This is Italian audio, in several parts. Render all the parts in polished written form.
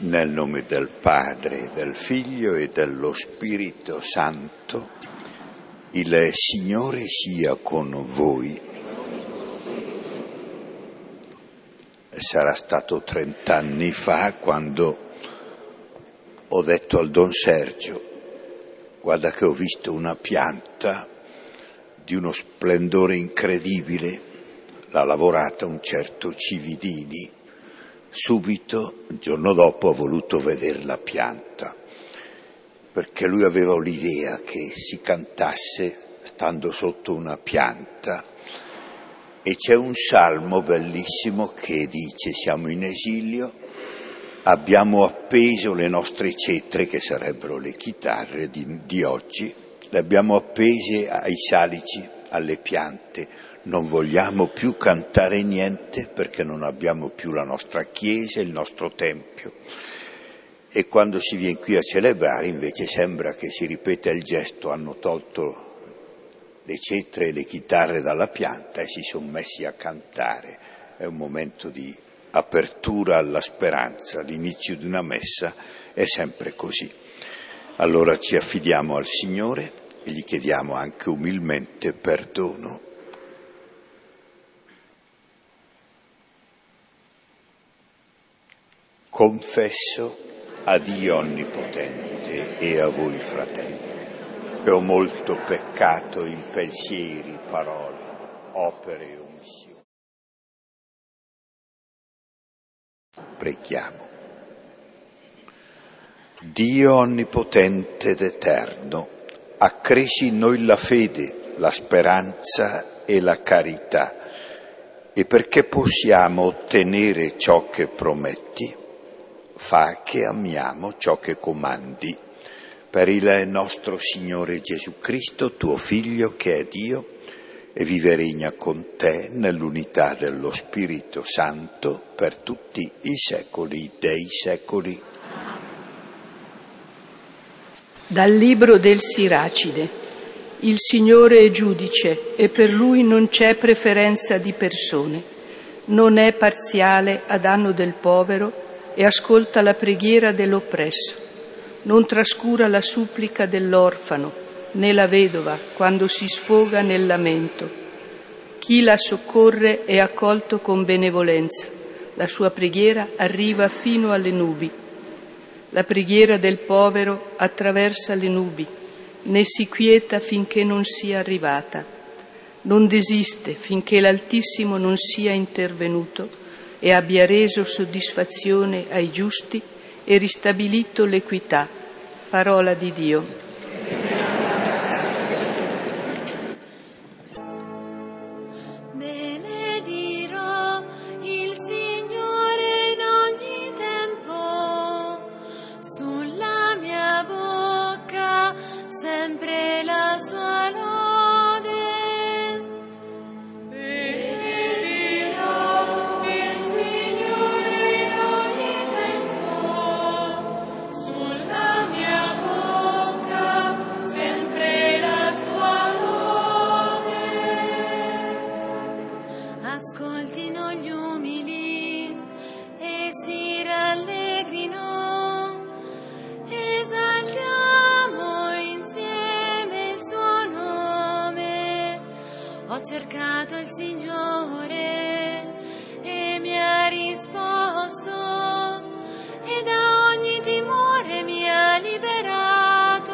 Nel nome del Padre, del Figlio e dello Spirito Santo, il Signore sia con voi. Sarà stato 30 anni fa quando ho detto al Don Sergio: guarda che ho visto una pianta di uno splendore incredibile, l'ha lavorata un certo Cividini. Subito, il giorno dopo, ho voluto vedere la pianta, perché lui aveva l'idea che si cantasse stando sotto una pianta. E c'è un salmo bellissimo che dice: siamo in esilio, abbiamo appeso le nostre cetre, che sarebbero le chitarre di oggi, le abbiamo appese ai salici, alle piante. Non vogliamo più cantare niente perché non abbiamo più la nostra chiesa, il nostro tempio. E quando si viene qui a celebrare invece sembra che si ripeta il gesto: hanno tolto le cetre e le chitarre dalla pianta e si sono messi a cantare. È un momento di apertura alla speranza. L'inizio di una messa è sempre così. Allora ci affidiamo al Signore e gli chiediamo anche umilmente perdono. Confesso a Dio Onnipotente e a voi, fratelli, che ho molto peccato in pensieri, parole, opere e omissioni. Preghiamo. Dio Onnipotente ed Eterno, accresci in noi la fede, la speranza e la carità, e perché possiamo ottenere ciò che prometti, fa che amiamo ciò che comandi. Per il nostro Signore Gesù Cristo, tuo Figlio, che è Dio, e vive e regna con te nell'unità dello Spirito Santo per tutti i secoli dei secoli. Dal libro del Siracide. Il Signore è giudice e per Lui non c'è preferenza di persone. Non è parziale a danno del povero e ascolta la preghiera dell'oppresso. Non trascura la supplica dell'orfano, né la vedova quando si sfoga nel lamento. Chi la soccorre è accolto con benevolenza. La sua preghiera arriva fino alle nubi. La preghiera del povero attraversa le nubi, né si quieta finché non sia arrivata. Non desiste finché l'Altissimo non sia intervenuto e abbia reso soddisfazione ai giusti e ristabilito l'equità. Parola di Dio. Benedirò il Signore in ogni tempo, sulla mia bocca sempre la sua lode. Ascoltino gli umili e si rallegrino, esaltiamo insieme il suo nome. Ho cercato il Signore e mi ha risposto e da ogni timore mi ha liberato.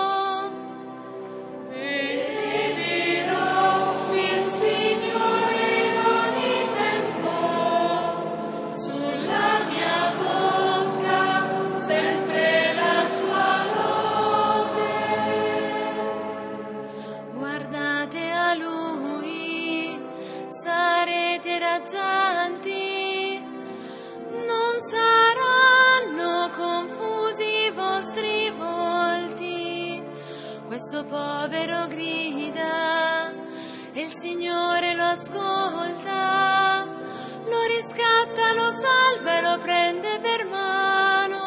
Guardate a Lui, sarete raggianti, non saranno confusi i vostri volti. Questo povero grida e il Signore lo ascolta, lo riscatta, lo salva e lo prende per mano.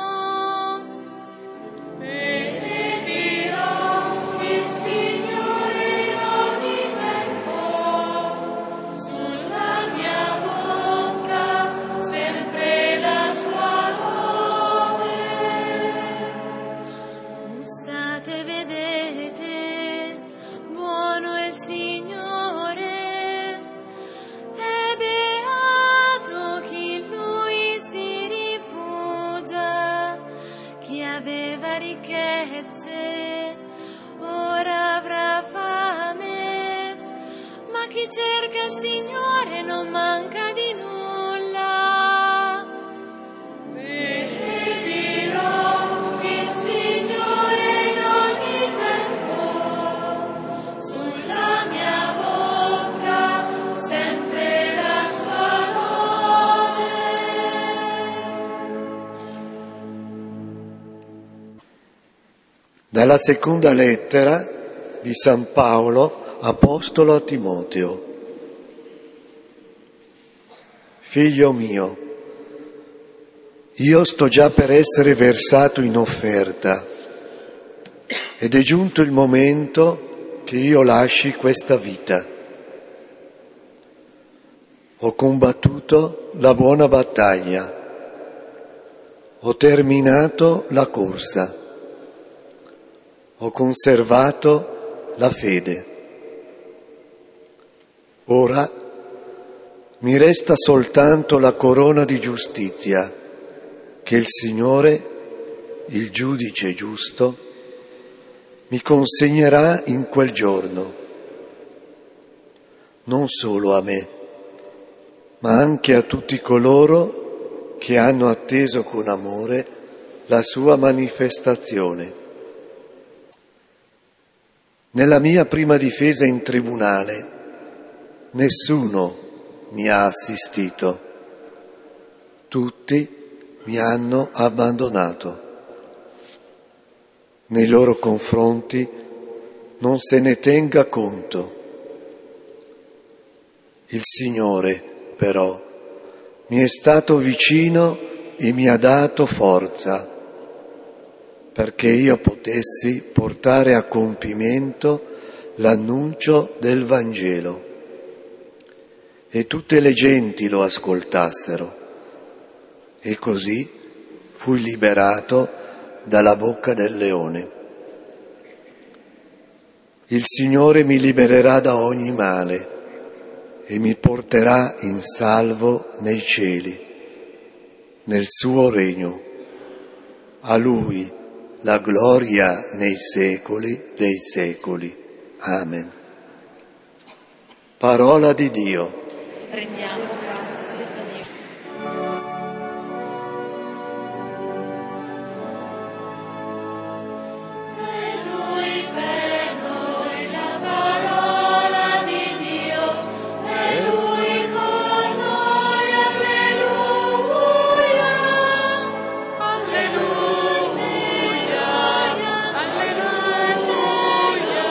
Benedirò il Signore in ogni tempo, sulla mia bocca sempre la sua lode. Dalla seconda lettera di San Paolo, apostolo a Timoteo. Figlio mio, io sto già per essere versato in offerta ed è giunto il momento che io lasci questa vita. Ho combattuto la buona battaglia, ho terminato la corsa, ho conservato la fede. Ora mi resta soltanto la corona di giustizia che il Signore, il giudice giusto, mi consegnerà in quel giorno, non solo a me, ma anche a tutti coloro che hanno atteso con amore la sua manifestazione. Nella mia prima difesa in tribunale nessuno mi ha assistito, tutti mi hanno abbandonato. Nei loro confronti non se ne tenga conto. Il Signore, però, mi è stato vicino e mi ha dato forza perché io potessi portare a compimento l'annuncio del Vangelo e tutte le genti lo ascoltassero, e così fui liberato dalla bocca del leone. Il Signore mi libererà da ogni male e mi porterà in salvo nei cieli, nel suo regno. A Lui la gloria nei secoli dei secoli. Amen. Parola di Dio. Rendiamo grazie a Dio. È Lui per noi la parola di Dio, è Lui con noi, alleluia, alleluia, alleluia,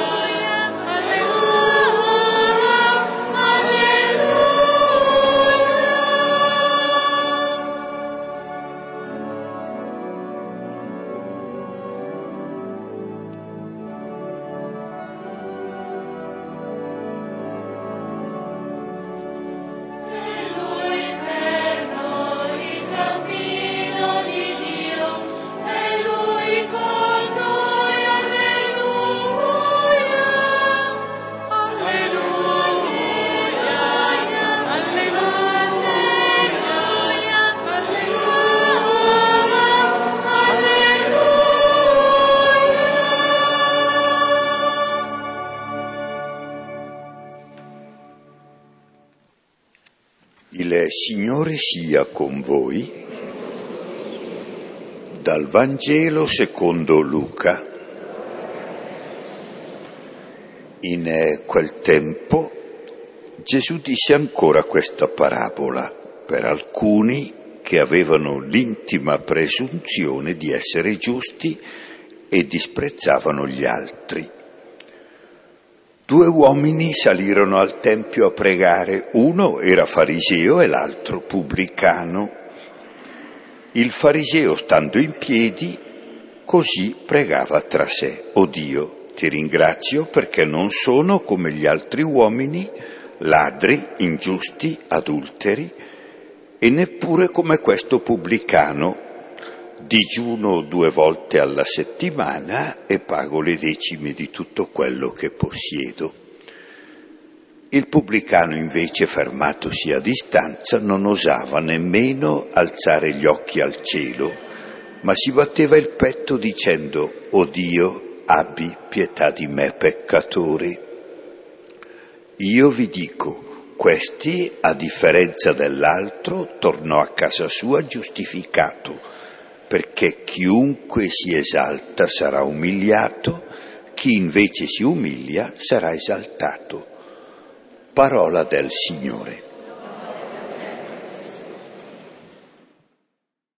Il Signore sia con voi. Dal Vangelo secondo Luca. In quel tempo Gesù disse ancora questa parabola per alcuni che avevano l'intima presunzione di essere giusti e disprezzavano gli altri. 2 uomini salirono al Tempio a pregare, uno era fariseo e l'altro pubblicano. Il fariseo, stando in piedi, così pregava tra sé: «O Dio, ti ringrazio perché non sono come gli altri uomini, ladri, ingiusti, adulteri, e neppure come questo pubblicano. Digiuno 2 volte alla settimana e pago le decime di tutto quello che possiedo». Il pubblicano invece, fermatosi a distanza, non osava nemmeno alzare gli occhi al cielo, ma si batteva il petto dicendo: «O Dio, abbi pietà di me peccatore». Io vi dico, questi, a differenza dell'altro, tornò a casa sua giustificato, perché chiunque si esalta sarà umiliato, chi invece si umilia sarà esaltato. Parola del Signore.